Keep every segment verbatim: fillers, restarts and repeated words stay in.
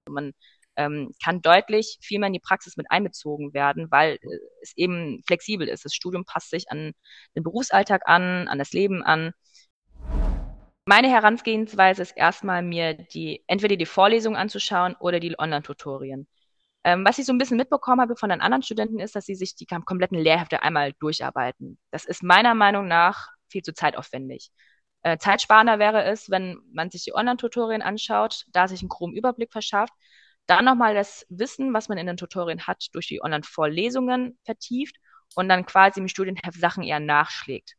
Man ähm, kann deutlich viel mehr in die Praxis mit einbezogen werden, weil äh, es eben flexibel ist. Das Studium passt sich an den Berufsalltag an, an das Leben an. Meine Herangehensweise ist erstmal, mir die entweder die Vorlesung anzuschauen oder die Online-Tutorien. Ähm, was ich so ein bisschen mitbekommen habe von den anderen Studenten ist, dass sie sich die kam- kompletten Lehrhefte einmal durcharbeiten. Das ist meiner Meinung nach viel zu zeitaufwendig. Äh, zeitsparender wäre es, wenn man sich die Online-Tutorien anschaut, da sich einen groben Überblick verschafft, dann nochmal das Wissen, was man in den Tutorien hat, durch die Online-Vorlesungen vertieft und dann quasi im Studienheft Sachen eher nachschlägt.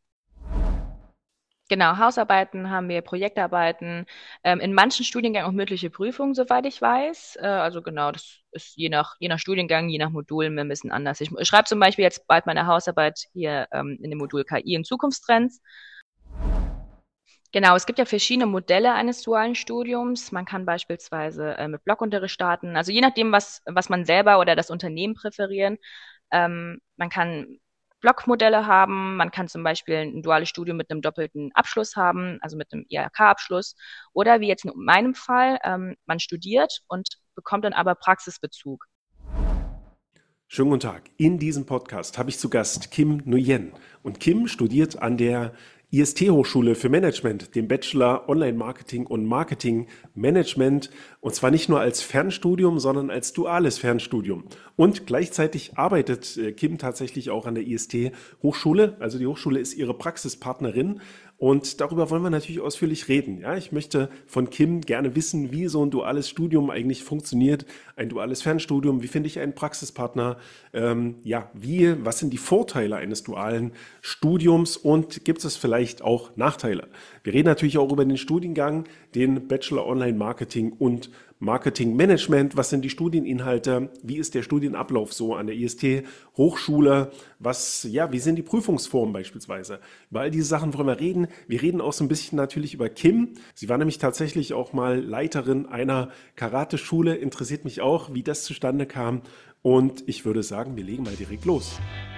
Genau, Hausarbeiten haben wir, Projektarbeiten, ähm, in manchen Studiengängen auch mündliche Prüfungen, soweit ich weiß. Äh, also genau, das ist je nach, je nach Studiengang, je nach Modul ein bisschen anders. Ich, ich schreibe zum Beispiel jetzt bald meine Hausarbeit hier ähm, in dem Modul K I und Zukunftstrends. Genau, es gibt ja verschiedene Modelle eines dualen Studiums. Man kann beispielsweise äh, mit Blockunterricht starten, also je nachdem, was, was man selber oder das Unternehmen präferieren. Ähm, man kann Blockmodelle haben, man kann zum Beispiel ein duales Studium mit einem doppelten Abschluss haben, also mit einem I H K-Abschluss. Oder wie jetzt in meinem Fall, ähm, man studiert und bekommt dann aber Praxisbezug. Schönen guten Tag. In diesem Podcast habe ich zu Gast Kim Nguyen. Und Kim studiert an der I S T-Hochschule für Management, dem Bachelor Online-Marketing und Marketing-Management. Und zwar nicht nur als Fernstudium, sondern als duales Fernstudium. Und gleichzeitig arbeitet äh, Kim tatsächlich auch an der I S T-Hochschule. Also die Hochschule ist ihre Praxispartnerin. Und darüber wollen wir natürlich ausführlich reden. Ja, ich möchte von Kim gerne wissen, wie so ein duales Studium eigentlich funktioniert, ein duales Fernstudium, wie finde ich einen Praxispartner, ähm, ja, wie, was sind die Vorteile eines dualen Studiums und gibt es vielleicht auch Nachteile? Wir reden natürlich auch über den Studiengang, den Bachelor Online Marketing und Marketing Management. Was sind die Studieninhalte? Wie ist der Studienablauf so an der I S T-Hochschule? Was, ja, wie sind die Prüfungsformen beispielsweise? Über all diese Sachen wollen wir reden. Wir reden auch so ein bisschen natürlich über Kim. Sie war nämlich tatsächlich auch mal Leiterin einer Karate-Schule. Interessiert mich auch, wie das zustande kam. Und ich würde sagen, wir legen mal direkt los.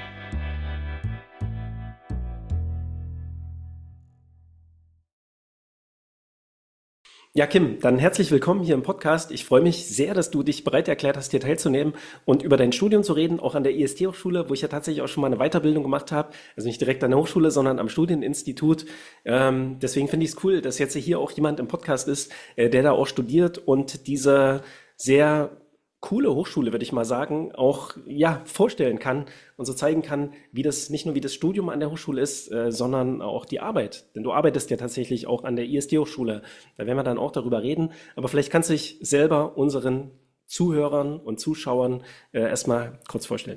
Ja, Kim, dann herzlich willkommen hier im Podcast. Ich freue mich sehr, dass du dich bereit erklärt hast, hier teilzunehmen und über dein Studium zu reden, auch an der I S T-Hochschule, wo ich ja tatsächlich auch schon mal eine Weiterbildung gemacht habe. Also nicht direkt an der Hochschule, sondern am Studieninstitut. Ähm, deswegen finde ich es cool, dass jetzt hier auch jemand im Podcast ist, äh, der da auch studiert und diese sehr coole Hochschule, würde ich mal sagen, auch ja vorstellen kann und so zeigen kann, wie das nicht nur wie das Studium an der Hochschule ist, äh, sondern auch die Arbeit. Denn du arbeitest ja tatsächlich auch an der I S T-Hochschule. Da werden wir dann auch darüber reden. Aber vielleicht kannst du dich selber unseren Zuhörern und Zuschauern äh, erstmal kurz vorstellen.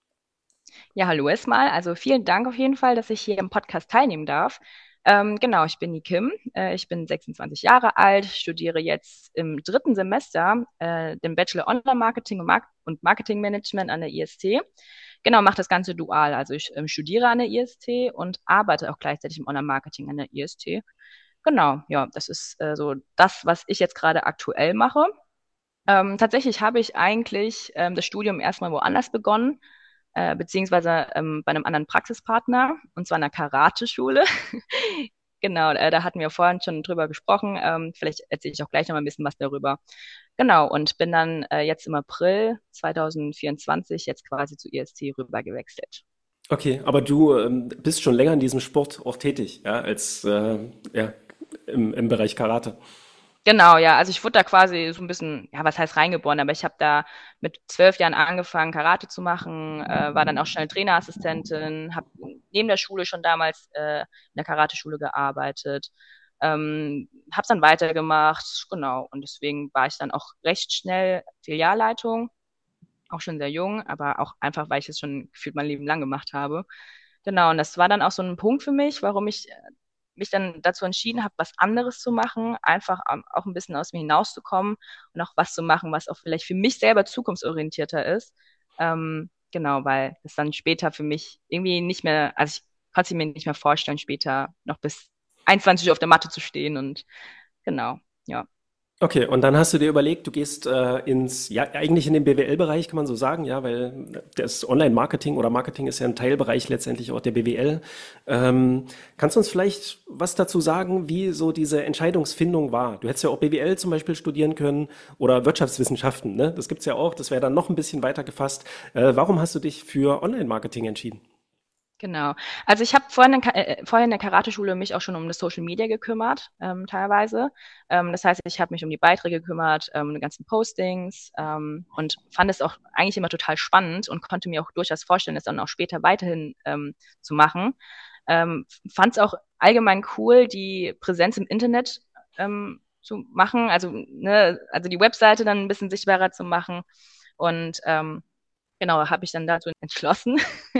Ja, hallo erstmal. Also vielen Dank auf jeden Fall, dass ich hier im Podcast teilnehmen darf. Ähm, genau, ich bin die Kim. Äh, ich bin sechsundzwanzig Jahre alt, studiere jetzt im dritten Semester äh, den Bachelor Online Marketing und, Mark und Marketing Management an der I S T. Genau, mache das Ganze dual. Also ich ähm, studiere an der I S T und arbeite auch gleichzeitig im Online Marketing an der I S T. Genau, ja, das ist äh, so das, was ich jetzt gerade aktuell mache. Ähm, tatsächlich habe ich eigentlich ähm, das Studium erstmal woanders begonnen, äh, beziehungsweise ähm, bei einem anderen Praxispartner, und zwar in einer Karate-Schule. Genau, äh, da hatten wir vorhin schon drüber gesprochen. Ähm, vielleicht erzähle ich auch gleich noch mal ein bisschen was darüber. Genau, und bin dann äh, jetzt im April zwanzig vierundzwanzig jetzt quasi zu I S T rüber gewechselt. Okay, aber du ähm, bist schon länger in diesem Sport auch tätig, ja, als äh, ja, im, im Bereich Karate. Genau, ja. Also ich wurde da quasi so ein bisschen, ja, was heißt reingeboren, aber ich habe da mit zwölf Jahren angefangen, Karate zu machen, äh, war dann auch schnell Trainerassistentin, habe neben der Schule schon damals äh, in der Karateschule gearbeitet, ähm, habe dann weitergemacht, genau. Und deswegen war ich dann auch recht schnell Filialleitung, auch schon sehr jung, aber auch einfach, weil ich es schon gefühlt mein Leben lang gemacht habe. Genau, und das war dann auch so ein Punkt für mich, warum ich mich dann dazu entschieden habe, was anderes zu machen, einfach ähm, auch ein bisschen aus mir hinauszukommen und auch was zu machen, was auch vielleicht für mich selber zukunftsorientierter ist. Ähm, genau, weil es dann später für mich irgendwie nicht mehr, also ich konnte mir nicht mehr vorstellen, später noch bis einundzwanzig Uhr auf der Matte zu stehen und genau, ja. Okay, und dann hast du dir überlegt, du gehst äh, ins, ja, eigentlich in den B W L-Bereich, kann man so sagen, ja, weil das Online-Marketing oder Marketing ist ja ein Teilbereich letztendlich auch der B W L. Ähm, kannst du uns vielleicht was dazu sagen, wie so diese Entscheidungsfindung war? Du hättest ja auch B W L zum Beispiel studieren können oder Wirtschaftswissenschaften, ne? Das gibt's ja auch, das wäre dann noch ein bisschen weiter gefasst. Äh, warum hast du dich für Online-Marketing entschieden? Genau. Also ich habe vorhin in, Ka- äh, vorher in der Karateschule mich auch schon um das Social Media gekümmert, ähm, teilweise. Ähm, das heißt, ich habe mich um die Beiträge gekümmert, ähm, die ganzen Postings ähm, und fand es auch eigentlich immer total spannend und konnte mir auch durchaus vorstellen, das dann auch später weiterhin ähm, zu machen. Ähm, fand es auch allgemein cool, die Präsenz im Internet ähm, zu machen, also ne, also die Webseite dann ein bisschen sichtbarer zu machen und ähm, genau, habe ich dann dazu entschlossen,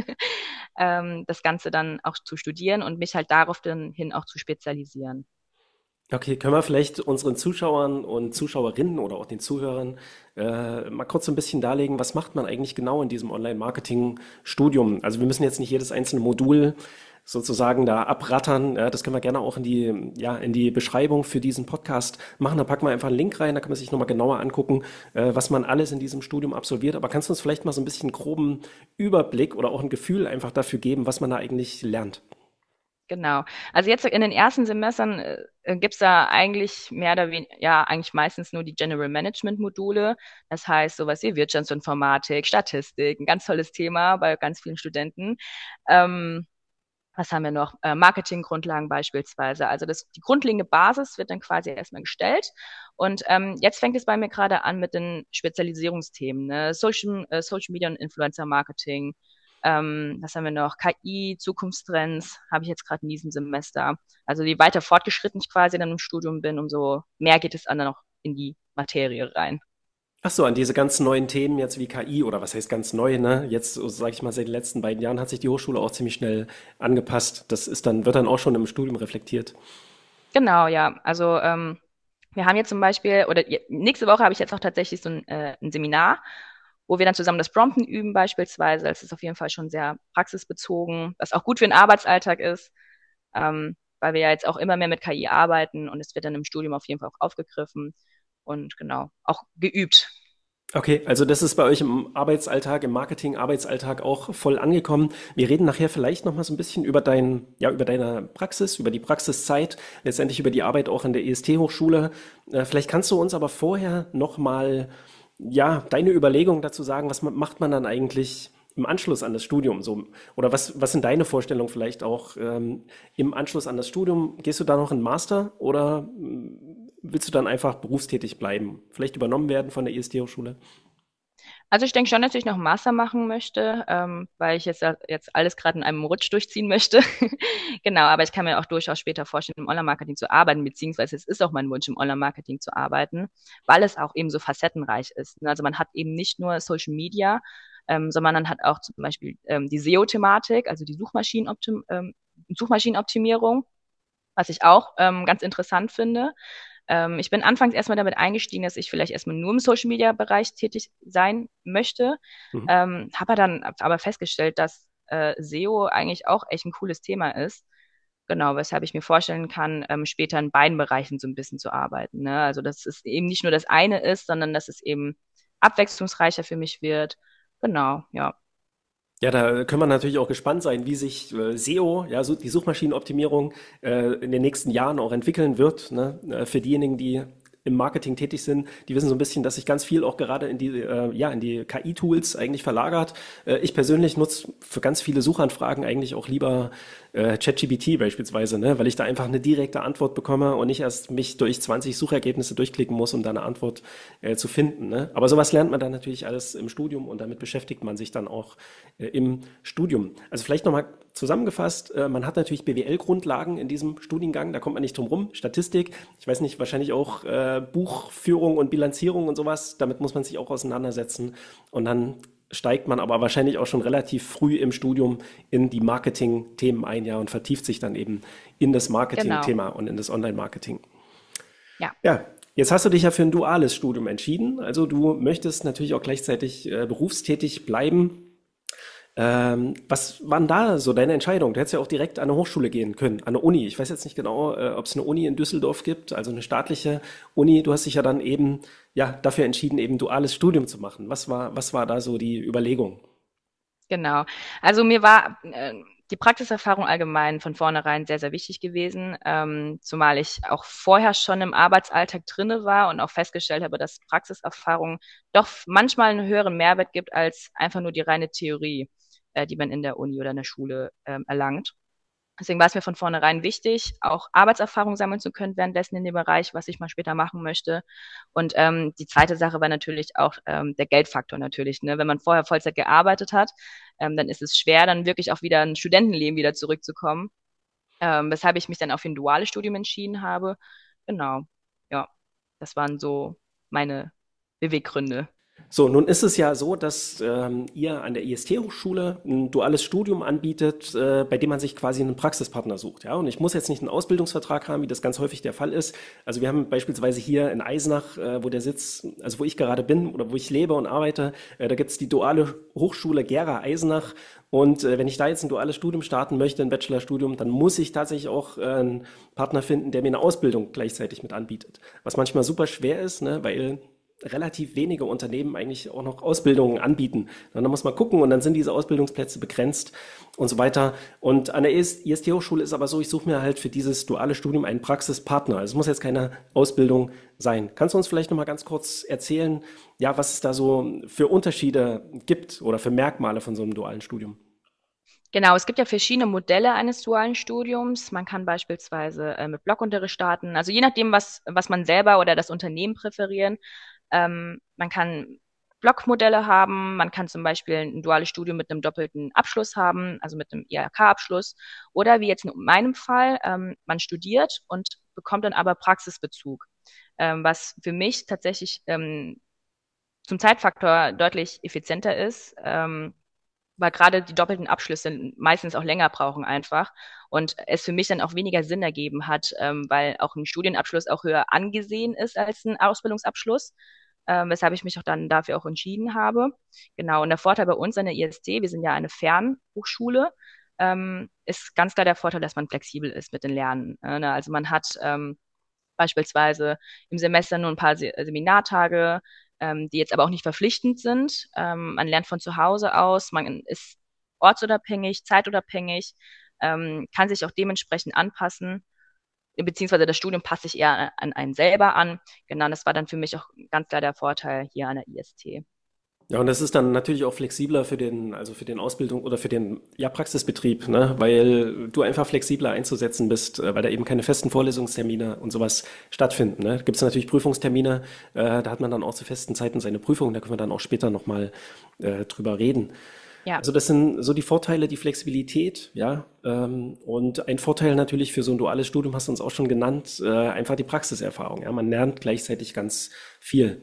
ähm, das Ganze dann auch zu studieren und mich halt darauf dann hin auch zu spezialisieren. Okay, können wir vielleicht unseren Zuschauern und Zuschauerinnen oder auch den Zuhörern äh, mal kurz so ein bisschen darlegen, was macht man eigentlich genau in diesem Online-Marketing-Studium? Also wir müssen jetzt nicht jedes einzelne Modul sozusagen da abrattern. Ja, das können wir gerne auch in die, ja, in die Beschreibung für diesen Podcast machen. Da packen wir einfach einen Link rein, da kann man sich nochmal genauer angucken, äh, was man alles in diesem Studium absolviert. Aber kannst du uns vielleicht mal so ein bisschen groben Überblick oder auch ein Gefühl einfach dafür geben, was man da eigentlich lernt? Genau. Also jetzt in den ersten Semestern äh, gibt's da eigentlich mehr oder weniger, ja, eigentlich meistens nur die General Management Module. Das heißt sowas wie Wirtschaftsinformatik, Statistik, ein ganz tolles Thema bei ganz vielen Studenten. Ähm, Was haben wir noch? Äh, Marketinggrundlagen beispielsweise. Also das, die grundlegende Basis wird dann quasi erstmal gestellt. Und ähm, jetzt fängt es bei mir gerade an mit den Spezialisierungsthemen, ne? Social, äh, Social Media und Influencer Marketing. Ähm, was haben wir noch? K I, Zukunftstrends habe ich jetzt gerade in diesem Semester. Also je weiter fortgeschritten ich quasi dann im Studium bin, umso mehr geht es dann noch in die Materie rein. Ach so, an diese ganz neuen Themen jetzt wie K I oder was heißt ganz neu, ne? Jetzt, so sage ich mal, seit den letzten beiden Jahren hat sich die Hochschule auch ziemlich schnell angepasst. Das ist dann, wird dann auch schon im Studium reflektiert. Genau, ja. Also ähm, wir haben jetzt zum Beispiel, oder je- nächste Woche habe ich jetzt auch tatsächlich so ein, äh, ein Seminar, wo wir dann zusammen das Prompten üben beispielsweise. Das ist auf jeden Fall schon sehr praxisbezogen, was auch gut für den Arbeitsalltag ist, ähm, weil wir ja jetzt auch immer mehr mit K I arbeiten und es wird dann im Studium auf jeden Fall auch aufgegriffen und genau, auch geübt. Okay, also das ist bei euch im Arbeitsalltag, im Marketing-Arbeitsalltag auch voll angekommen. Wir reden nachher vielleicht noch mal so ein bisschen über dein, ja, über deine Praxis, über die Praxiszeit, letztendlich über die Arbeit auch an der E S T-Hochschule. Äh, vielleicht kannst du uns aber vorher noch mal, ja, deine Überlegungen dazu sagen, was ma- macht man dann eigentlich im Anschluss an das Studium so? Oder was, was sind deine Vorstellungen vielleicht auch ähm, im Anschluss an das Studium? Gehst du da noch einen Master oder mm, willst du dann einfach berufstätig bleiben? Vielleicht übernommen werden von der E S T-Hochschule? Also ich denke schon, dass ich noch einen Master machen möchte, ähm, weil ich jetzt, jetzt alles gerade in einem Rutsch durchziehen möchte. Genau, aber ich kann mir auch durchaus später vorstellen, im Online-Marketing zu arbeiten, beziehungsweise es ist auch mein Wunsch, im Online-Marketing zu arbeiten, weil es auch eben so facettenreich ist. Also man hat eben nicht nur Social Media, ähm, sondern man hat auch zum Beispiel ähm, die S E O-Thematik, also die Suchmaschinenoptim ähm, Suchmaschinenoptimierung, was ich auch ähm, ganz interessant finde. Ähm, ich bin anfangs erstmal damit eingestiegen, dass ich vielleicht erstmal nur im Social Media Bereich tätig sein möchte, Mhm. ähm, habe dann aber festgestellt, dass äh, S E O eigentlich auch echt ein cooles Thema ist. Genau, weshalb ich mir vorstellen kann, ähm, später in beiden Bereichen so ein bisschen zu arbeiten. Ne? Also, dass es eben nicht nur das eine ist, sondern dass es eben abwechslungsreicher für mich wird. Genau, ja. Ja, da können wir natürlich auch gespannt sein, wie sich äh, S E O, ja, so die Suchmaschinenoptimierung äh, in den nächsten Jahren auch entwickeln wird. Ne? Äh, für diejenigen, die im Marketing tätig sind, die wissen so ein bisschen, dass sich ganz viel auch gerade in die, äh, ja, in die K I-Tools eigentlich verlagert. Äh, ich persönlich nutze für ganz viele Suchanfragen eigentlich auch lieber äh, ChatGPT beispielsweise, ne? Weil ich da einfach eine direkte Antwort bekomme und nicht erst mich durch zwanzig Suchergebnisse durchklicken muss, um da eine Antwort äh, zu finden. Ne? Aber sowas lernt man dann natürlich alles im Studium und damit beschäftigt man sich dann auch äh, im Studium. Also vielleicht nochmal zusammengefasst, äh, man hat natürlich B W L-Grundlagen in diesem Studiengang, da kommt man nicht drum rum. Statistik, ich weiß nicht, wahrscheinlich auch äh, Buchführung und Bilanzierung und sowas, damit muss man sich auch auseinandersetzen. Und dann steigt man aber wahrscheinlich auch schon relativ früh im Studium in die Marketing-Themen ein, ja, und vertieft sich dann eben in das Genau. Marketing-Thema und in das Online-Marketing. Ja. Ja, jetzt hast du dich ja für ein duales Studium entschieden. Also du möchtest natürlich auch gleichzeitig äh, berufstätig bleiben. Ähm, was war denn da so deine Entscheidung? Du hättest ja auch direkt an eine Hochschule gehen können, an eine Uni. Ich weiß jetzt nicht genau, äh, ob es eine Uni in Düsseldorf gibt, also eine staatliche Uni. Du hast dich ja dann eben ja dafür entschieden, eben duales Studium zu machen. Was war, was war da so die Überlegung? Genau. Also mir war äh, die Praxiserfahrung allgemein von vornherein sehr, sehr wichtig gewesen, ähm, zumal ich auch vorher schon im Arbeitsalltag drinne war und auch festgestellt habe, dass Praxiserfahrung doch manchmal einen höheren Mehrwert gibt als einfach nur die reine Theorie, äh, die man in der Uni oder in der Schule ähm, erlangt. Deswegen war es mir von vornherein wichtig, auch Arbeitserfahrung sammeln zu können währenddessen in dem Bereich, was ich mal später machen möchte. Und ähm, die zweite Sache war natürlich auch ähm, der Geldfaktor natürlich. Ne? Wenn man vorher Vollzeit gearbeitet hat, ähm, dann ist es schwer, dann wirklich auch wieder ein Studentenleben wieder zurückzukommen. Ähm, weshalb ich mich dann auch für ein duales Studium entschieden habe. Genau, ja, das waren so meine Beweggründe. So, nun ist es ja so, dass ähm, ihr an der I S T-Hochschule ein duales Studium anbietet, äh, bei dem man sich quasi einen Praxispartner sucht. Ja? Und ich muss jetzt nicht einen Ausbildungsvertrag haben, wie das ganz häufig der Fall ist. Also wir haben beispielsweise hier in Eisenach, äh, wo der Sitz, also wo ich gerade bin oder wo ich lebe und arbeite, äh, da gibt es die duale Hochschule Gera Eisenach. Und äh, wenn ich da jetzt ein duales Studium starten möchte, ein Bachelorstudium, dann muss ich tatsächlich auch äh, einen Partner finden, der mir eine Ausbildung gleichzeitig mit anbietet. Was manchmal super schwer ist, ne, weil relativ wenige Unternehmen eigentlich auch noch Ausbildungen anbieten. Und dann muss man gucken und dann sind diese Ausbildungsplätze begrenzt und so weiter. Und an der I S T-Hochschule ist aber so, ich suche mir halt für dieses duale Studium einen Praxispartner. Also es muss jetzt keine Ausbildung sein. Kannst du uns vielleicht noch mal ganz kurz erzählen, ja, was es da so für Unterschiede gibt oder für Merkmale von so einem dualen Studium? Genau, es gibt ja verschiedene Modelle eines dualen Studiums. Man kann beispielsweise äh, mit Blockunterricht starten, also je nachdem, was, was man selber oder das Unternehmen präferieren. Ähm, man kann Blockmodelle haben, man kann zum Beispiel ein duales Studium mit einem doppelten Abschluss haben, also mit einem I H K-Abschluss. Oder wie jetzt in meinem Fall, ähm, man studiert und bekommt dann aber Praxisbezug, ähm, was für mich tatsächlich ähm, zum Zeitfaktor deutlich effizienter ist. Ähm, weil gerade die doppelten Abschlüsse meistens auch länger brauchen einfach und es für mich dann auch weniger Sinn ergeben hat, ähm, weil auch ein Studienabschluss auch höher angesehen ist als ein Ausbildungsabschluss, ähm, weshalb ich mich auch dann dafür auch entschieden habe. Genau, und der Vorteil bei uns an der I S T, wir sind ja eine Fernhochschule, ähm, ist ganz klar der Vorteil, dass man flexibel ist mit den Lernen. Äh, ne? Also man hat ähm, beispielsweise im Semester nur ein paar Se Seminartage, ähm, die jetzt aber auch nicht verpflichtend sind. Ähm, man lernt von zu Hause aus, man ist ortsunabhängig, zeitunabhängig, ähm, kann sich auch dementsprechend anpassen, beziehungsweise das Studium passt sich eher an einen selber an. Genau, das war dann für mich auch ganz klar der Vorteil hier an der I S T. Ja, und das ist dann natürlich auch flexibler für den, also für den Ausbildung oder für den, ja, Praxisbetrieb, ne? Weil du einfach flexibler einzusetzen bist, äh, weil da eben keine festen Vorlesungstermine und sowas stattfinden, ne? Gibt es natürlich Prüfungstermine, äh, da hat man dann auch zu festen Zeiten seine Prüfung, da können wir dann auch später nochmal äh, drüber reden. Ja. Also das sind so die Vorteile, die Flexibilität, ja. Ähm, und ein Vorteil natürlich für so ein duales Studium, hast du uns auch schon genannt, äh, einfach die Praxiserfahrung, ja. Man lernt gleichzeitig ganz viel.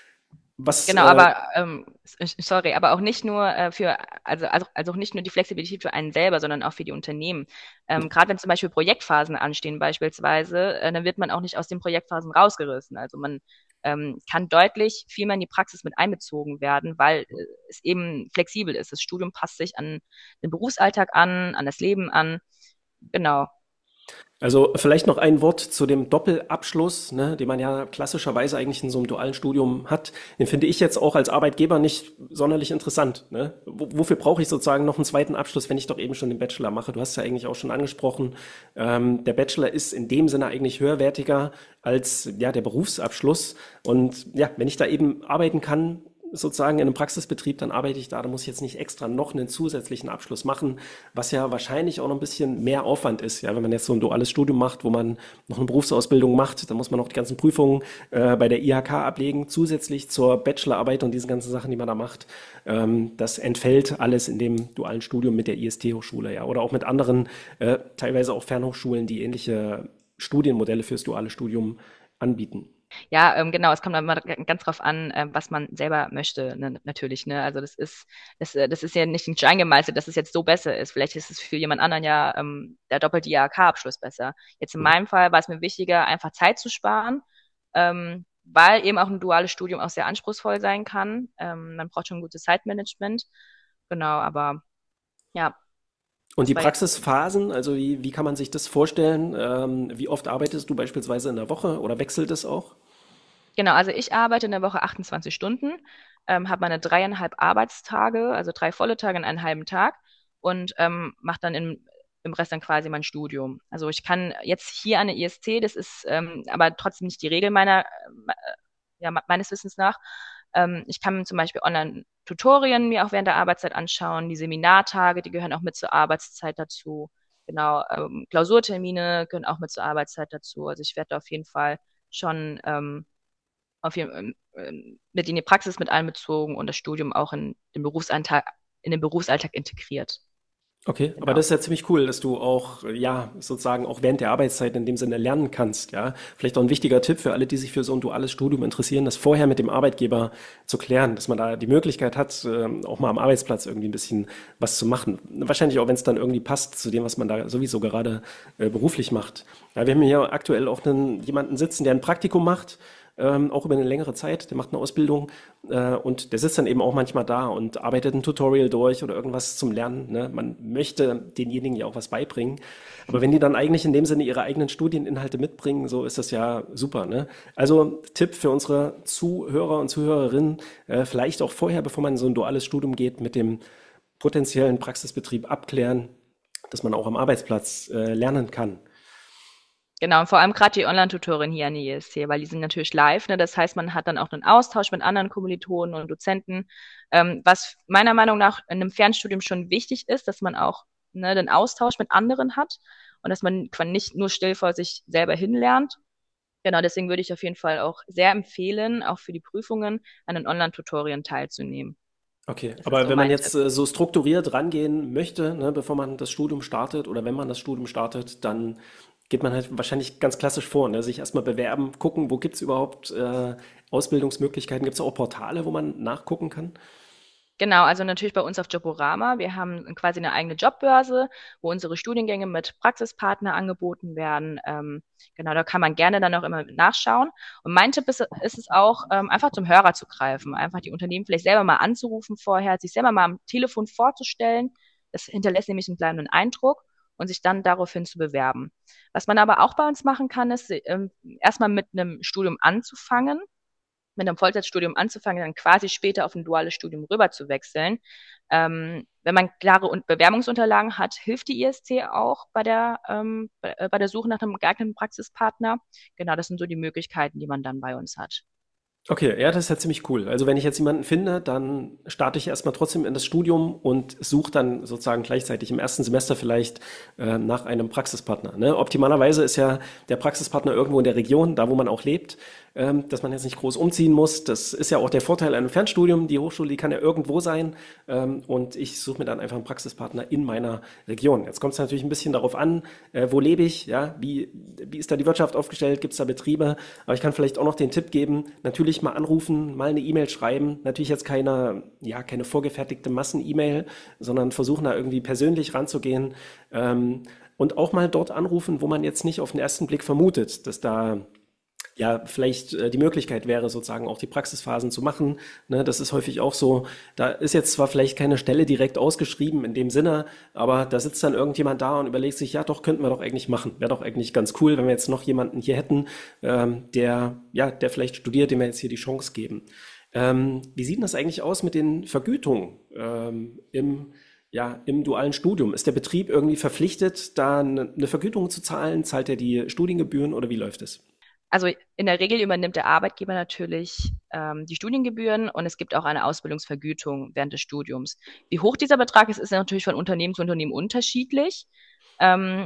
Was, Genau, äh, aber ähm, s- sorry, aber auch nicht nur äh, für, also, also also auch nicht nur die Flexibilität für einen selber, sondern auch für die Unternehmen. Ähm, gerade wenn zum Beispiel Projektphasen anstehen beispielsweise, äh, dann wird man auch nicht aus den Projektphasen rausgerissen. Also man ähm, kann deutlich viel mehr in die Praxis mit einbezogen werden, weil äh, es eben flexibel ist. Das Studium passt sich an den Berufsalltag an, an das Leben an. Genau. Also vielleicht noch ein Wort zu dem Doppelabschluss, ne, den man ja klassischerweise eigentlich in so einem dualen Studium hat. Den finde ich jetzt auch als Arbeitgeber nicht sonderlich interessant. Ne? Wo, wofür brauche ich sozusagen noch einen zweiten Abschluss, wenn ich doch eben schon den Bachelor mache? Du hast ja eigentlich auch schon angesprochen, ähm, der Bachelor ist in dem Sinne eigentlich höherwertiger als ja der Berufsabschluss. Und ja, wenn ich da eben arbeiten kann, sozusagen in einem Praxisbetrieb, dann arbeite ich da, da muss ich jetzt nicht extra noch einen zusätzlichen Abschluss machen, was ja wahrscheinlich auch noch ein bisschen mehr Aufwand ist. Ja, wenn man jetzt so ein duales Studium macht, wo man noch eine Berufsausbildung macht, dann muss man auch die ganzen Prüfungen äh, bei der I H K ablegen, zusätzlich zur Bachelorarbeit und diesen ganzen Sachen, die man da macht. Ähm, das entfällt alles in dem dualen Studium mit der I S T-Hochschule, ja, oder auch mit anderen, äh, teilweise auch Fernhochschulen, die ähnliche Studienmodelle fürs duale Studium anbieten. Ja, ähm, genau, es kommt immer ganz drauf an, äh, was man selber möchte, ne, natürlich, ne? Also das ist, das, äh, das ist ja nicht in Stein gemeißelt, dass es jetzt so besser ist. Vielleicht ist es für jemand anderen ja ähm, der doppelte I H K-Abschluss besser. Jetzt in Mhm. meinem Fall war es mir wichtiger, einfach Zeit zu sparen, ähm, weil eben auch ein duales Studium auch sehr anspruchsvoll sein kann. Ähm, man braucht schon ein gutes Zeitmanagement. Genau, aber Ja, Und die weil Praxisphasen, also wie, wie kann man sich das vorstellen? Ähm, wie oft arbeitest du beispielsweise in der Woche oder wechselt es auch? genau, also ich arbeite in der Woche achtundzwanzig Stunden, ähm, habe meine dreieinhalb Arbeitstage, also drei volle Tage und einen halben Tag und ähm, mache dann im, im Rest dann quasi mein Studium. Also ich kann jetzt hier an der I S T, das ist ähm, aber trotzdem nicht die Regel meiner, äh, ja, me- meines Wissens nach. Ähm, ich kann zum Beispiel Online-Tutorien mir auch während der Arbeitszeit anschauen, die Seminartage, die gehören auch mit zur Arbeitszeit dazu. Genau, ähm, Klausurtermine gehören auch mit zur Arbeitszeit dazu. Also ich werde da auf jeden Fall schon ähm, auf jeden, ähm, mit in die Praxis mit einbezogen und das Studium auch in den Berufsalltag, in den Berufsalltag integriert. Okay, aber Genau. das ist ja ziemlich cool, dass du auch, äh, ja, sozusagen auch während der Arbeitszeit in dem Sinne lernen kannst, ja. Vielleicht auch ein wichtiger Tipp für alle, die sich für so ein duales Studium interessieren, das vorher mit dem Arbeitgeber zu klären, dass man da die Möglichkeit hat, ähm, auch mal am Arbeitsplatz irgendwie ein bisschen was zu machen. Wahrscheinlich auch, wenn es dann irgendwie passt zu dem, was man da sowieso gerade äh, beruflich macht. Ja, wir haben hier aktuell auch einen, jemanden sitzen, der ein Praktikum macht, ähm, auch über eine längere Zeit, der macht eine Ausbildung äh, und der sitzt dann eben auch manchmal da und arbeitet ein Tutorial durch oder irgendwas zum Lernen. Ne? Man möchte denjenigen ja auch was beibringen, aber wenn die dann eigentlich in dem Sinne ihre eigenen Studieninhalte mitbringen, so ist das ja super. Ne? Also Tipp für unsere Zuhörer und Zuhörerinnen, äh, vielleicht auch vorher, bevor man in so ein duales Studium geht, mit dem potenziellen Praxisbetrieb abklären, dass man auch am Arbeitsplatz äh, lernen kann. Genau, und vor allem gerade die Online-Tutoren hier an der I S T, weil die sind natürlich live, ne? Das heißt, man hat dann auch einen Austausch mit anderen Kommilitonen und Dozenten, ähm, was meiner Meinung nach in einem Fernstudium schon wichtig ist, dass man auch ne, den Austausch mit anderen hat und dass man quasi nicht nur still vor sich selber hinlernt. Genau, deswegen würde ich auf jeden Fall auch sehr empfehlen, auch für die Prüfungen an den Online-Tutorien teilzunehmen. Okay, Das ist aber so wenn man mein Tipp. jetzt äh, so strukturiert rangehen möchte, ne, bevor man das Studium startet oder wenn man das Studium startet, dann geht man halt wahrscheinlich ganz klassisch vor, ne? Sich erstmal bewerben, gucken, wo gibt's überhaupt äh, Ausbildungsmöglichkeiten, gibt es auch Portale, wo man nachgucken kann? Genau, also natürlich bei uns auf Joborama. Wir haben quasi eine eigene Jobbörse, wo unsere Studiengänge mit Praxispartner angeboten werden. Ähm, genau, da kann man gerne dann auch immer nachschauen. Und mein Tipp ist, ist es auch, ähm, einfach zum Hörer zu greifen, einfach die Unternehmen vielleicht selber mal anzurufen vorher, sich selber mal am Telefon vorzustellen. Das hinterlässt nämlich einen bleibenden Eindruck und sich dann daraufhin zu bewerben. Was man aber auch bei uns machen kann, ist ähm, erstmal mit einem Studium anzufangen, mit einem Vollzeitstudium anzufangen, dann quasi später auf ein duales Studium rüber zu wechseln. Ähm, wenn man klare und Bewerbungsunterlagen hat, hilft die I S T auch bei der, ähm, bei, äh, bei der Suche nach einem geeigneten Praxispartner. Genau, das sind so die Möglichkeiten, die man dann bei uns hat. Okay, ja, das ist ja ziemlich cool. Also wenn ich jetzt jemanden finde, dann starte ich erstmal trotzdem in das Studium und suche dann sozusagen gleichzeitig im ersten Semester vielleicht äh, nach einem Praxispartner. Ne? Optimalerweise ist ja der Praxispartner irgendwo in der Region, da wo man auch lebt, ähm, dass man jetzt nicht groß umziehen muss. Das ist ja auch der Vorteil einem Fernstudium. Die Hochschule, die kann ja irgendwo sein ähm, und ich suche mir dann einfach einen Praxispartner in meiner Region. Jetzt kommt es natürlich ein bisschen darauf an, äh, wo lebe ich, ja, wie, wie ist da die Wirtschaft aufgestellt, gibt es da Betriebe, aber ich kann vielleicht auch noch den Tipp geben, natürlich mal anrufen, mal eine E-Mail schreiben, natürlich jetzt keine, ja, keine vorgefertigte Massen-E-Mail, sondern versuchen da irgendwie persönlich ranzugehen ähm, und auch mal dort anrufen, wo man jetzt nicht auf den ersten Blick vermutet, dass da ja, vielleicht äh, die Möglichkeit wäre, sozusagen auch die Praxisphasen zu machen. Ne, das ist häufig auch so. Da ist jetzt zwar vielleicht keine Stelle direkt ausgeschrieben in dem Sinne, aber da sitzt dann irgendjemand da und überlegt sich, ja, doch, könnten wir doch eigentlich machen. Wäre doch eigentlich ganz cool, wenn wir jetzt noch jemanden hier hätten, ähm, der, ja, der vielleicht studiert, dem wir jetzt hier die Chance geben. Ähm, wie sieht denn das eigentlich aus mit den Vergütungen ähm, im ja, im dualen Studium? Ist der Betrieb irgendwie verpflichtet, da eine eine Vergütung zu zahlen? Zahlt er die Studiengebühren oder wie läuft es? Also in der Regel übernimmt der Arbeitgeber natürlich ähm, die Studiengebühren und es gibt auch eine Ausbildungsvergütung während des Studiums. Wie hoch dieser Betrag ist, ist natürlich von Unternehmen zu Unternehmen unterschiedlich. Ähm,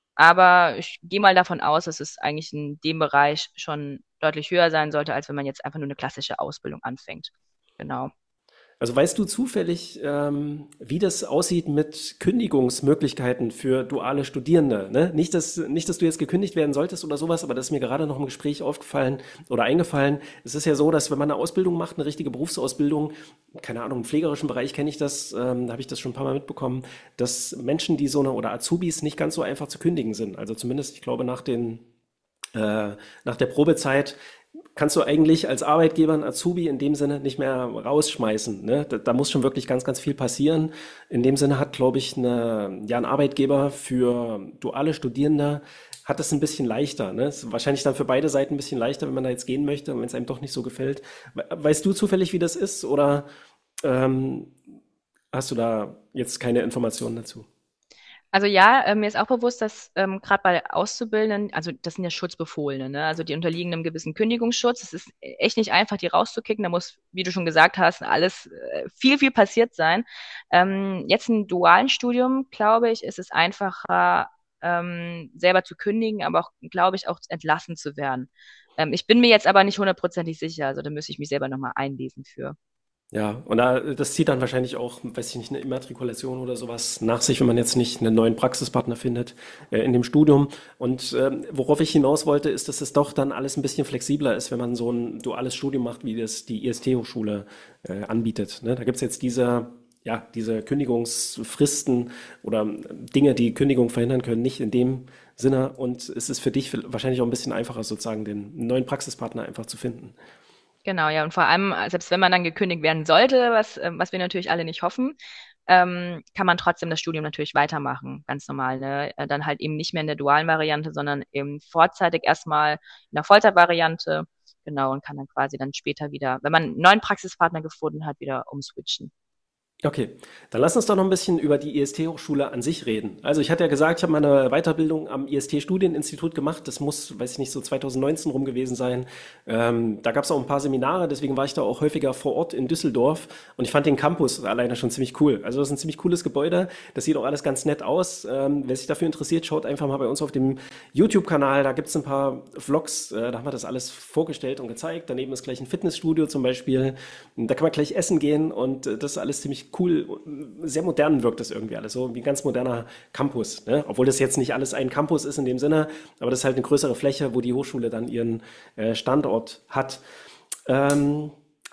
aber ich gehe mal davon aus, dass es eigentlich in dem Bereich schon deutlich höher sein sollte, als wenn man jetzt einfach nur eine klassische Ausbildung anfängt. Genau. Also weißt du zufällig, ähm, wie das aussieht mit Kündigungsmöglichkeiten für duale Studierende? Ne? Nicht, dass, nicht, dass du jetzt gekündigt werden solltest oder sowas, aber das ist mir gerade noch im Gespräch aufgefallen oder eingefallen. Es ist ja so, dass wenn man eine Ausbildung macht, eine richtige Berufsausbildung, keine Ahnung, im pflegerischen Bereich kenne ich das, ähm, da habe ich das schon ein paar Mal mitbekommen, dass Menschen, die so eine oder Azubis nicht ganz so einfach zu kündigen sind. Also zumindest, ich glaube, nach den äh, nach der Probezeit kannst du eigentlich als Arbeitgeber einen Azubi in dem Sinne nicht mehr rausschmeißen. Ne? Da, da muss schon wirklich ganz, ganz viel passieren. In dem Sinne hat, glaube ich, eine, ja, ein Arbeitgeber für duale Studierende hat es ein bisschen leichter. Ne? Ist wahrscheinlich dann für beide Seiten ein bisschen leichter, wenn man da jetzt gehen möchte und wenn es einem doch nicht so gefällt. We- Weißt du zufällig, wie das ist oder ähm, hast du da jetzt keine Informationen dazu? Also ja, äh, mir ist auch bewusst, dass ähm, gerade bei Auszubildenden, also das sind ja Schutzbefohlene, ne? Also die unterliegen einem gewissen Kündigungsschutz. Es ist echt nicht einfach, die rauszukicken. Da muss, wie du schon gesagt hast, alles äh, viel, viel passiert sein. Ähm, jetzt im dualen Studium, glaube ich, ist es einfacher, ähm, selber zu kündigen, aber auch, glaube ich, auch entlassen zu werden. Ähm, ich bin mir jetzt aber nicht hundertprozentig sicher, also da müsste ich mich selber nochmal einlesen für. Ja, und da, das zieht dann wahrscheinlich auch, weiß ich nicht, eine Immatrikulation oder sowas nach sich, wenn man jetzt nicht einen neuen Praxispartner findet äh, in dem Studium. Und ähm, worauf ich hinaus wollte, ist, dass es doch dann alles ein bisschen flexibler ist, wenn man so ein duales Studium macht, wie das die I S T-Hochschule äh, anbietet. Ne? Da gibt's jetzt diese, ja, diese Kündigungsfristen oder Dinge, die Kündigung verhindern können, nicht in dem Sinne. Und es ist für dich wahrscheinlich auch ein bisschen einfacher, sozusagen den neuen Praxispartner einfach zu finden. Genau, ja, und vor allem, äh, selbst wenn man dann gekündigt werden sollte, was, ähm, was wir natürlich alle nicht hoffen, ähm, kann man trotzdem das Studium natürlich weitermachen, ganz normal, ne? Äh, Dann halt eben nicht mehr in der dualen Variante, sondern eben vorzeitig erstmal in der Vollzeitvariante, genau, und kann dann quasi dann später wieder, wenn man einen neuen Praxispartner gefunden hat, wieder umswitchen. Okay, dann lass uns doch noch ein bisschen über die I S T-Hochschule an sich reden. Also ich hatte ja gesagt, ich habe meine Weiterbildung am I S T-Studieninstitut gemacht. Das muss, weiß ich nicht, so zwanzig neunzehn rum gewesen sein. Ähm, da gab es auch ein paar Seminare, deswegen war ich da auch häufiger vor Ort in Düsseldorf. Und ich fand den Campus alleine schon ziemlich cool. Also das ist ein ziemlich cooles Gebäude. Das sieht auch alles ganz nett aus. Ähm, wer sich dafür interessiert, schaut einfach mal bei uns auf dem YouTube-Kanal. Da gibt es ein paar Vlogs. Äh, da haben wir das alles vorgestellt und gezeigt. Daneben ist gleich ein Fitnessstudio zum Beispiel. Da kann man gleich essen gehen und äh, das ist alles ziemlich cool. Sehr modern wirkt das irgendwie alles, so wie ein ganz moderner Campus. Ne? Obwohl das jetzt nicht alles ein Campus ist in dem Sinne, aber das ist halt eine größere Fläche, wo die Hochschule dann ihren äh, Standort hat. Ähm,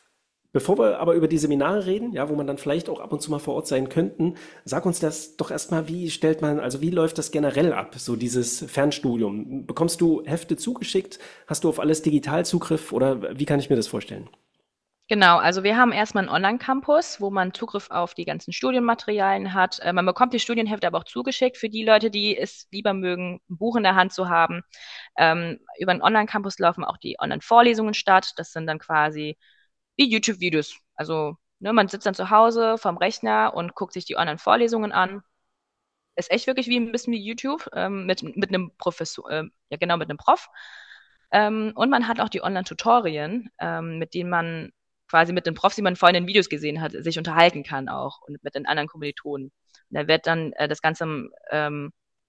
Bevor wir aber über die Seminare reden, ja, wo man dann vielleicht auch ab und zu mal vor Ort sein könnten, sag uns das doch erstmal, wie stellt man, also wie läuft das generell ab, so dieses Fernstudium? Bekommst du Hefte zugeschickt? Hast du auf alles digital Zugriff oder wie kann ich mir das vorstellen? Genau, also wir haben erstmal einen Online-Campus, wo man Zugriff auf die ganzen Studienmaterialien hat. Äh, man bekommt die Studienhefte aber auch zugeschickt für die Leute, die es lieber mögen, ein Buch in der Hand zu haben. Ähm, über den Online-Campus laufen auch die Online-Vorlesungen statt. Das sind dann quasi wie YouTube-Videos. Also ne, man sitzt dann zu Hause vorm Rechner und guckt sich die Online-Vorlesungen an. Ist echt wirklich wie ein bisschen wie YouTube ähm, mit, mit einem Professor, ähm, ja genau, mit einem Prof. Ähm, und man hat auch die Online-Tutorien, ähm, mit denen man quasi mit den Profs, die man vorhin in den Videos gesehen hat, sich unterhalten kann auch und mit den anderen Kommilitonen. Und da wird dann äh, das Ganze, ähm,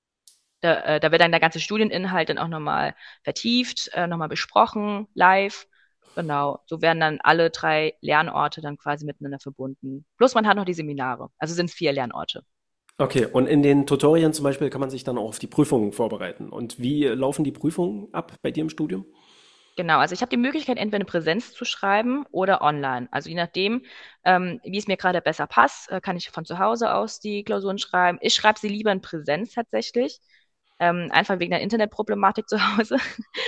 da, äh, da wird dann der ganze Studieninhalt dann auch nochmal vertieft, äh, nochmal besprochen, live. Genau, so werden dann alle drei Lernorte dann quasi miteinander verbunden. Plus man hat noch die Seminare, also sind es vier Lernorte. Okay, und in den Tutorien zum Beispiel kann man sich dann auch auf die Prüfungen vorbereiten. Und wie laufen die Prüfungen ab bei dir im Studium? Genau, also ich habe die Möglichkeit, entweder eine Präsenz zu schreiben oder online. Also je nachdem, ähm, wie es mir gerade besser passt, äh, kann ich von zu Hause aus die Klausuren schreiben. Ich schreibe sie lieber in Präsenz tatsächlich, ähm, einfach wegen der Internetproblematik zu Hause.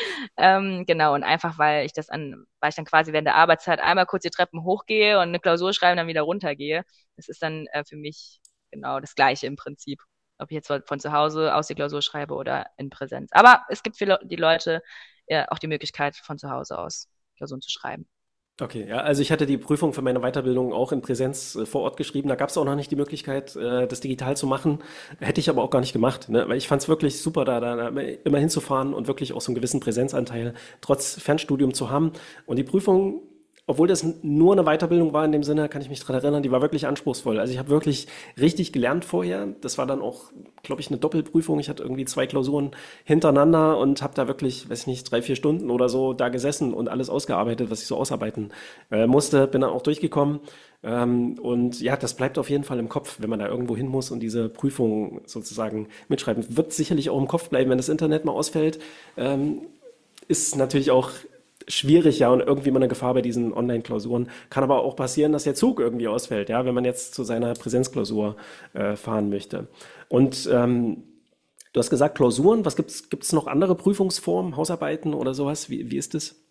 ähm, genau, und einfach, weil ich das an, weil ich dann quasi während der Arbeitszeit einmal kurz die Treppen hochgehe und eine Klausur schreibe und dann wieder runtergehe. Das ist dann äh, für mich genau das Gleiche im Prinzip. Ob ich jetzt von zu Hause aus die Klausur schreibe oder in Präsenz. Aber es gibt viele die Leute, äh, auch die Möglichkeit, von zu Hause aus Klausuren zu schreiben. Okay, ja, also ich hatte die Prüfung für meine Weiterbildung auch in Präsenz äh, vor Ort geschrieben. Da gab es auch noch nicht die Möglichkeit, äh, das digital zu machen. Hätte ich aber auch gar nicht gemacht, ne? Weil ich fand es wirklich super, da, da, da immer hinzufahren und wirklich auch so einen gewissen Präsenzanteil trotz Fernstudium zu haben. Und die Prüfung, obwohl das nur eine Weiterbildung war in dem Sinne, kann ich mich dran erinnern, die war wirklich anspruchsvoll. Also ich habe wirklich richtig gelernt vorher. Das war dann auch, glaube ich, eine Doppelprüfung. Ich hatte irgendwie zwei Klausuren hintereinander und habe da wirklich, weiß ich nicht, drei, vier Stunden oder so da gesessen und alles ausgearbeitet, was ich so ausarbeiten äh, musste. Bin dann auch durchgekommen. Ähm, und ja, das bleibt auf jeden Fall im Kopf, wenn man da irgendwo hin muss und diese Prüfung sozusagen mitschreiben. Wird sicherlich auch im Kopf bleiben, wenn das Internet mal ausfällt. Ähm, ist natürlich auch schwierig, ja, und irgendwie immer eine Gefahr bei diesen Online-Klausuren. Kann aber auch passieren, dass der Zug irgendwie ausfällt, ja, wenn man jetzt zu seiner Präsenzklausur äh, fahren möchte. Und ähm, du hast gesagt Klausuren, was gibt's, gibt's noch andere Prüfungsformen, Hausarbeiten oder sowas? Wie, wie ist das?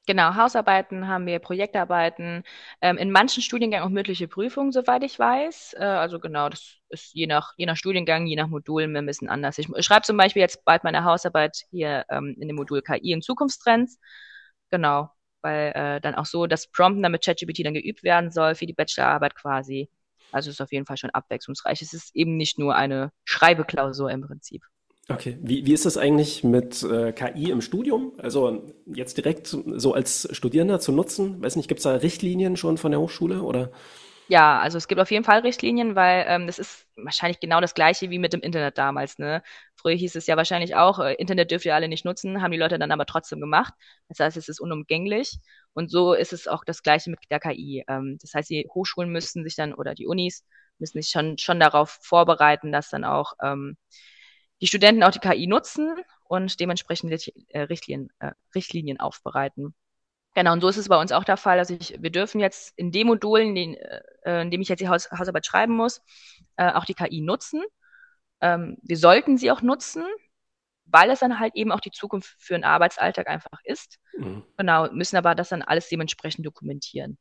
Genau, Hausarbeiten haben wir, Projektarbeiten, ähm, in manchen Studiengängen auch mündliche Prüfungen, soweit ich weiß. Äh, also genau, das ist je nach, je nach Studiengang, je nach Modul ein bisschen anders. Ich schreibe zum Beispiel jetzt bald meine Hausarbeit hier ähm, in dem Modul K I und Zukunftstrends. Genau, weil äh, dann auch so das Prompten dann mit ChatGPT dann geübt werden soll für die Bachelorarbeit quasi. Also es ist auf jeden Fall schon abwechslungsreich. Es ist eben nicht nur eine Schreibeklausur im Prinzip. Okay, wie, wie ist das eigentlich mit äh, K I im Studium? Also jetzt direkt so als Studierender zu nutzen? Weiß nicht, gibt es da Richtlinien schon von der Hochschule oder? Ja, also es gibt auf jeden Fall Richtlinien, weil ähm, das ist wahrscheinlich genau das Gleiche wie mit dem Internet damals, ne? Früher hieß es ja wahrscheinlich auch, äh, Internet dürft ihr alle nicht nutzen, haben die Leute dann aber trotzdem gemacht. Das heißt, es ist unumgänglich. Und so ist es auch das Gleiche mit der K I. Ähm, das heißt, die Hochschulen müssten sich dann oder die Unis müssen sich schon, schon darauf vorbereiten, dass dann auch ähm, die Studenten auch die K I nutzen und dementsprechend Richt- äh, Richtlinien, äh, Richtlinien aufbereiten. Genau, und so ist es bei uns auch der Fall. Also ich, wir dürfen jetzt in dem Modul, in, den, äh, in dem ich jetzt die Haus, Hausarbeit schreiben muss, äh, auch die K I nutzen. Ähm, wir sollten sie auch nutzen, weil es dann halt eben auch die Zukunft für den Arbeitsalltag einfach ist. Mhm. Genau, müssen aber das dann alles dementsprechend dokumentieren.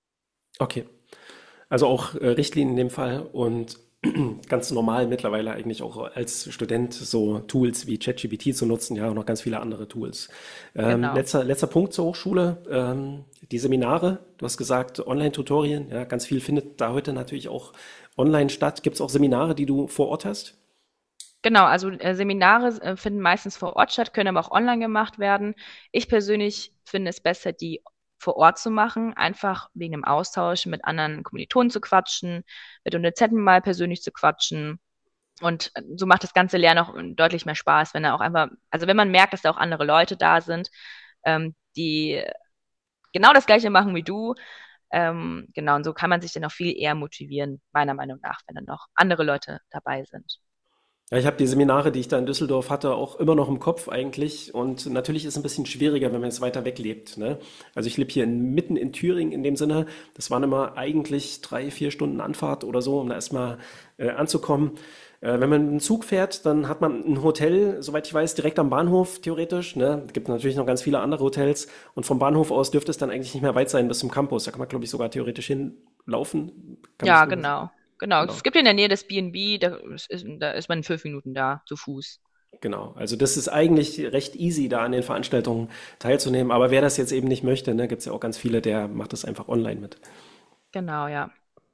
Okay, also auch äh, Richtlinien in dem Fall und ganz normal mittlerweile eigentlich auch als Student so Tools wie ChatGPT zu nutzen, ja, und noch ganz viele andere Tools. Ähm, Genau. letzter, letzter Punkt zur Hochschule, ähm, die Seminare, du hast gesagt, Online-Tutorien, ja, ganz viel findet da heute natürlich auch online statt. Gibt es auch Seminare, die du vor Ort hast? Genau, also äh, Seminare äh, finden meistens vor Ort statt, können aber auch online gemacht werden. Ich persönlich finde es besser, die vor Ort zu machen, einfach wegen dem Austausch mit anderen Kommilitonen zu quatschen, mit Dozenten mal persönlich zu quatschen. Und äh, so macht das ganze Lernen auch deutlich mehr Spaß, wenn er auch einfach, also wenn man merkt, dass da auch andere Leute da sind, ähm, die genau das Gleiche machen wie du. Ähm, genau, und so kann man sich dann auch viel eher motivieren, meiner Meinung nach, wenn dann noch andere Leute dabei sind. Ja, ich habe die Seminare, die ich da in Düsseldorf hatte, auch immer noch im Kopf eigentlich. Und natürlich ist es ein bisschen schwieriger, wenn man jetzt weiter weg lebt, ne? Also ich lebe hier in, mitten in Thüringen in dem Sinne. Das waren immer eigentlich drei, vier Stunden Anfahrt oder so, um da erstmal äh, anzukommen. Äh, wenn man mit dem Zug fährt, dann hat man ein Hotel, soweit ich weiß, direkt am Bahnhof theoretisch. Ne? Es gibt natürlich noch ganz viele andere Hotels. Und vom Bahnhof aus dürfte es dann eigentlich nicht mehr weit sein bis zum Campus. Da kann man, glaube ich, sogar theoretisch hinlaufen. Kann Ja, mich, genau. Genau. Es genau. gibt in der Nähe des B und B, da ist, da ist man in fünf Minuten da, zu Fuß. Genau, also das ist eigentlich recht easy, da an den Veranstaltungen teilzunehmen. Aber wer das jetzt eben nicht möchte, ne, gibt es ja auch ganz viele, der macht das einfach online mit. Genau, ja.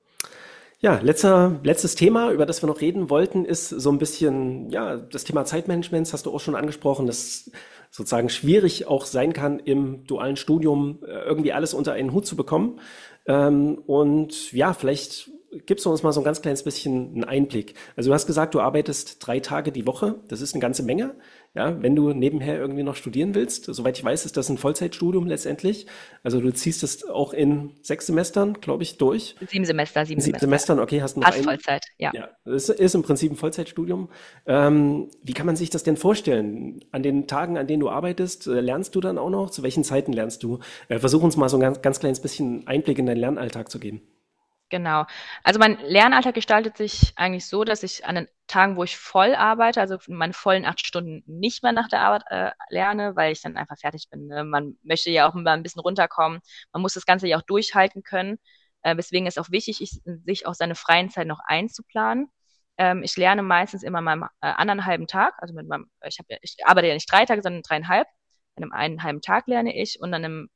Ja, letzter, letztes Thema, über das wir noch reden wollten, ist so ein bisschen, ja, das Thema Zeitmanagements hast du auch schon angesprochen, dass sozusagen schwierig auch sein kann, im dualen Studium äh, irgendwie alles unter einen Hut zu bekommen. Ähm, und ja, vielleicht gibst du uns mal so ein ganz kleines bisschen einen Einblick. Also du hast gesagt, du arbeitest drei Tage die Woche. Das ist eine ganze Menge. Ja, wenn du nebenher irgendwie noch studieren willst. Soweit ich weiß, ist das ein Vollzeitstudium letztendlich. Also du ziehst es auch in sechs Semestern, glaube ich, durch. Sieben Semester, In sieben sieben Semester. Semestern, okay, hast du noch Fast ein. Vollzeit, ja. Ja, es ist im Prinzip ein Vollzeitstudium. Ähm, wie kann man sich das denn vorstellen? An den Tagen, an denen du arbeitest, äh, lernst du dann auch noch? Zu welchen Zeiten lernst du? Äh, versuch uns mal so ein ganz, ganz kleines bisschen Einblick in deinen Lernalltag zu geben. Genau. Also mein Lernalltag gestaltet sich eigentlich so, dass ich an den Tagen, wo ich voll arbeite, also meine vollen acht Stunden nicht mehr nach der Arbeit äh, lerne, weil ich dann einfach fertig bin. Ne? Man möchte ja auch mal ein bisschen runterkommen. Man muss das Ganze ja auch durchhalten können. Äh, weswegen ist auch wichtig, ich, sich auch seine freien Zeit noch einzuplanen. Ähm, ich lerne meistens immer an meinem äh, anderen halben Tag. Also mit meinem, ich, hab ja, ich arbeite ja nicht drei Tage, sondern dreieinhalb. An einem einen halben Tag lerne ich und an einem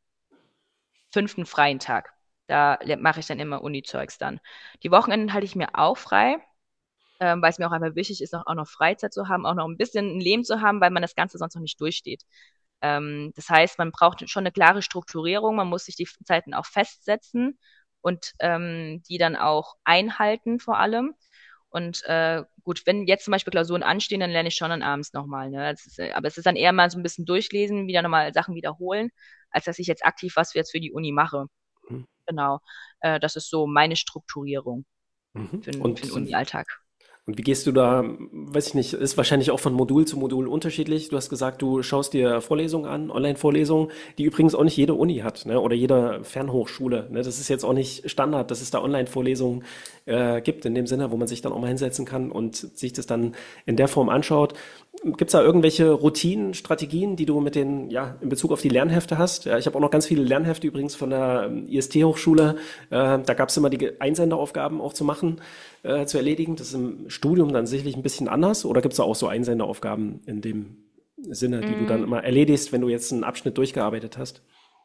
fünften freien Tag. Da mache ich dann immer Uni-Zeugs dann. Die Wochenenden halte ich mir auch frei, ähm, weil es mir auch einfach wichtig ist, auch, auch noch Freizeit zu haben, auch noch ein bisschen ein Leben zu haben, weil man das Ganze sonst noch nicht durchsteht. Ähm, das heißt, man braucht schon eine klare Strukturierung, man muss sich die Zeiten auch festsetzen und ähm, die dann auch einhalten vor allem. Und äh, gut, wenn jetzt zum Beispiel Klausuren anstehen, dann lerne ich schon dann abends nochmal. Ne? Das ist, äh, aber es ist dann eher mal so ein bisschen durchlesen, wieder nochmal Sachen wiederholen, als dass ich jetzt aktiv was jetzt für die Uni mache. Mhm. Genau. Äh, das ist so meine Strukturierung Mhm. für, den- für den Und Uni-Alltag. Und wie gehst du da, weiß ich nicht, ist wahrscheinlich auch von Modul zu Modul unterschiedlich. Du hast gesagt, du schaust dir Vorlesungen an, Online-Vorlesungen, die übrigens auch nicht jede Uni hat, ne? Oder jede Fernhochschule. Ne? Das ist jetzt auch nicht Standard, dass es da Online-Vorlesungen äh, gibt, in dem Sinne, wo man sich dann auch mal hinsetzen kann und sich das dann in der Form anschaut. Gibt es da irgendwelche Routinen, Strategien, die du mit den, ja, in Bezug auf die Lernhefte hast? Ja, ich habe auch noch ganz viele Lernhefte übrigens von der ähm, I S T-Hochschule. Äh, da gab es immer die Ge- Einsenderaufgaben auch zu machen, äh, zu erledigen. Das ist im Studium dann sicherlich ein bisschen anders. Oder gibt es da auch so Einsenderaufgaben in dem Sinne, die du dann Mm, immer erledigst, wenn du jetzt einen Abschnitt durchgearbeitet hast?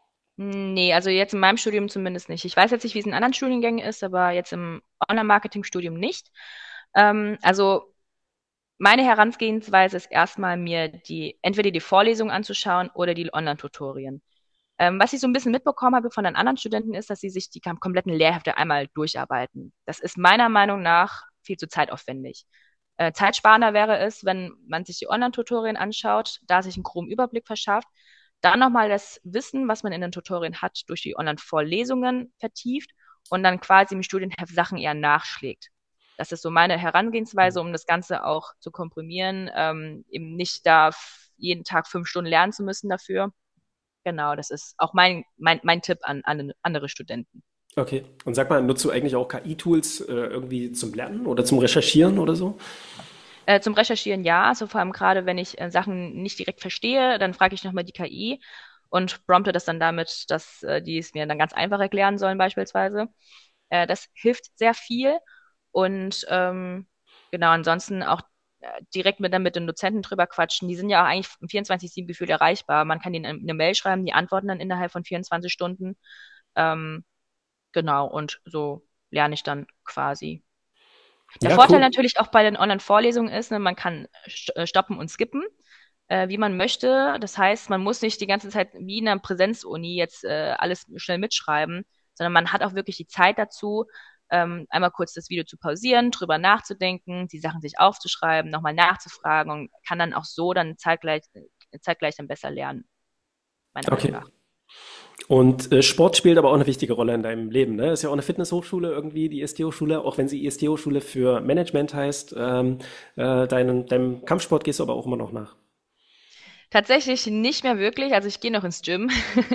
nee, also jetzt in meinem Studium zumindest nicht. Ich weiß jetzt nicht, wie es in anderen Studiengängen ist, aber jetzt im Online-Marketing-Studium nicht. Ähm, also meine Herangehensweise ist erstmal mir die, entweder die Vorlesung anzuschauen oder die Online-Tutorien. Ähm, was ich so ein bisschen mitbekommen habe von den anderen Studenten ist, dass sie sich die kam- kompletten Lehrhefte einmal durcharbeiten. Das ist meiner Meinung nach viel zu zeitaufwendig. Äh, zeitsparender wäre es, wenn man sich die Online-Tutorien anschaut, da sich einen groben Überblick verschafft, dann nochmal das Wissen, was man in den Tutorien hat, durch die Online-Vorlesungen vertieft und dann quasi im Studienheft Sachen eher nachschlägt. Das ist so meine Herangehensweise, um das Ganze auch zu komprimieren, ähm, eben nicht da f- jeden Tag fünf Stunden lernen zu müssen dafür. Genau, das ist auch mein, mein, mein Tipp an, an andere Studenten. Okay. Und sag mal, nutzt du eigentlich auch K I-Tools äh, irgendwie zum Lernen oder zum Recherchieren oder so? Äh, zum Recherchieren ja, also vor allem gerade, wenn ich äh, Sachen nicht direkt verstehe, dann frage ich nochmal die K I und prompte das dann damit, dass äh, die es mir dann ganz einfach erklären sollen beispielsweise. Äh, das hilft sehr viel und ähm, genau, ansonsten auch äh, direkt mit, dann mit den Dozenten drüber quatschen. Die sind ja auch eigentlich vierundzwanzig sieben gefühlt erreichbar. Man kann ihnen eine Mail schreiben, die antworten dann innerhalb von vierundzwanzig Stunden. Ähm, genau, und so lerne ich dann quasi. Der Ja, Vorteil cool. natürlich auch bei den Online-Vorlesungen ist, ne, man kann st äh, stoppen und skippen, äh, wie man möchte. Das heißt, man muss nicht die ganze Zeit wie in einer Präsenzuni jetzt äh, alles schnell mitschreiben, sondern man hat auch wirklich die Zeit dazu, ähm, einmal kurz das Video zu pausieren, drüber nachzudenken, die Sachen sich aufzuschreiben, nochmal nachzufragen und kann dann auch so dann zeitgleich, äh, zeitgleich dann besser lernen, meiner Meinung Okay. nach. Und äh, Sport spielt aber auch eine wichtige Rolle in deinem Leben, ne? Ist ja auch eine Fitnesshochschule irgendwie, die I S T-Hochschule, auch wenn sie I S T-Hochschule für Management heißt. Ähm, äh, deinem, deinem Kampfsport gehst du aber auch immer noch nach. Tatsächlich nicht mehr wirklich. Also ich gehe noch ins Gym.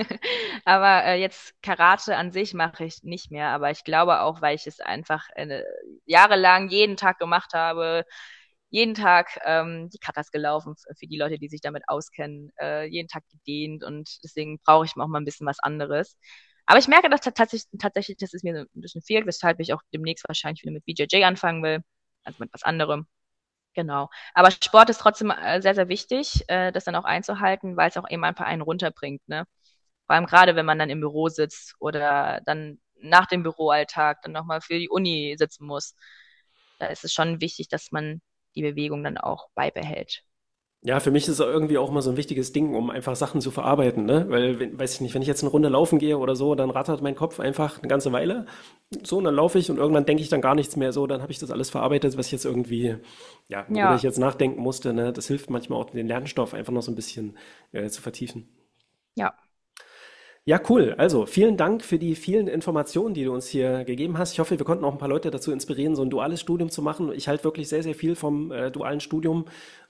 Aber äh, jetzt Karate an sich mache ich nicht mehr. Aber ich glaube auch, weil ich es einfach äh, jahrelang jeden Tag gemacht habe, jeden Tag ähm, die Katas gelaufen f- für die Leute, die sich damit auskennen, äh, jeden Tag gedehnt und deswegen brauche ich auch mal ein bisschen was anderes. Aber ich merke dass tatsächlich, tatsächlich, dass es mir so ein bisschen fehlt, weshalb ich auch demnächst wahrscheinlich wieder mit B J J anfangen will, also mit was anderem. Genau. Aber Sport ist trotzdem äh, sehr, sehr wichtig, äh, das dann auch einzuhalten, weil es auch eben einfach einen runterbringt, ne? Vor allem gerade, wenn man dann im Büro sitzt oder dann nach dem Büroalltag dann nochmal für die Uni sitzen muss. Da ist es schon wichtig, dass man die Bewegung dann auch beibehält. Ja, für mich ist es irgendwie auch mal so ein wichtiges Ding, um einfach Sachen zu verarbeiten, ne? Weil, wenn, weiß ich nicht, wenn ich jetzt eine Runde laufen gehe oder so, dann rattert mein Kopf einfach eine ganze Weile. So, und dann laufe ich und irgendwann denke ich dann gar nichts mehr so, dann habe ich das alles verarbeitet, was ich jetzt irgendwie, ja, worüber ich Ja, jetzt nachdenken musste, ne? Das hilft manchmal auch, den Lernstoff einfach noch so ein bisschen äh, zu vertiefen. ja. Ja, cool. Also vielen Dank für die vielen Informationen, die du uns hier gegeben hast. Ich hoffe, wir konnten auch ein paar Leute dazu inspirieren, so ein duales Studium zu machen. Ich halte wirklich sehr, sehr viel vom äh, dualen Studium.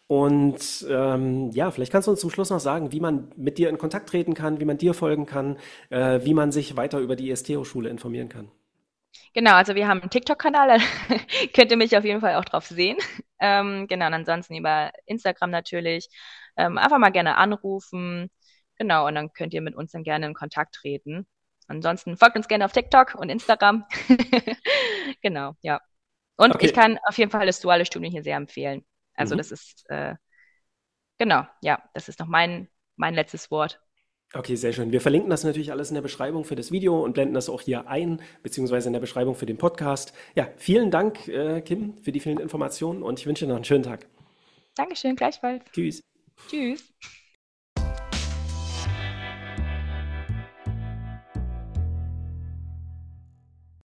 Und ähm, ja, vielleicht kannst du uns zum Schluss noch sagen, wie man mit dir in Kontakt treten kann, wie man dir folgen kann, äh, wie man sich weiter über die I S T-Hochschule informieren kann. Genau, also wir haben einen TikTok-Kanal, da könnt ihr mich auf jeden Fall auch drauf sehen. Ähm, genau, und ansonsten über Instagram natürlich. Ähm, einfach mal gerne anrufen. Genau, und dann könnt ihr mit uns dann gerne in Kontakt treten. Ansonsten folgt uns gerne auf TikTok und Instagram. Genau, ja. Und ich Okay, kann auf jeden Fall das duale Studium hier sehr empfehlen. Also das mhm. ist, äh, genau, ja, das ist noch mein, mein letztes Wort. Okay, sehr schön. Wir verlinken das natürlich alles in der Beschreibung für das Video und blenden das auch hier ein, beziehungsweise in der Beschreibung für den Podcast. Ja, vielen Dank, äh, Kim, für die vielen Informationen und ich wünsche dir noch einen schönen Tag. Dankeschön, gleichfalls. Tschüss. Tschüss.